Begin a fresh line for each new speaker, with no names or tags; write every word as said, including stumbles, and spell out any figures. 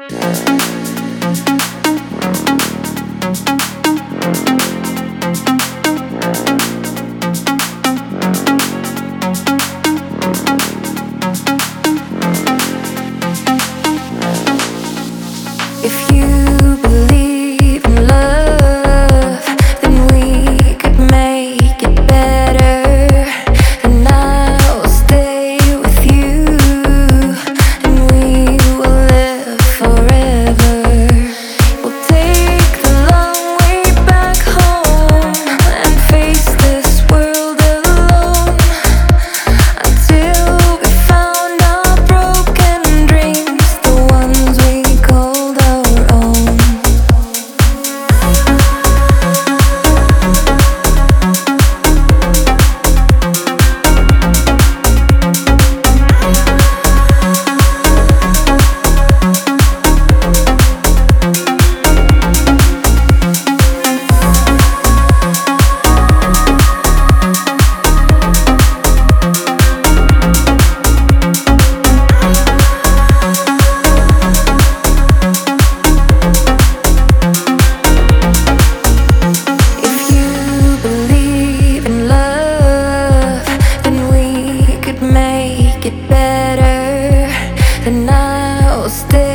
If you believe in love, then we could make it better. And I'll stay with you, and we will live forever. We'll take the long way back home and face this world alone, until we found our broken dreams, the ones we called our own. If you believe in love, then we could make it better. Then I'll stay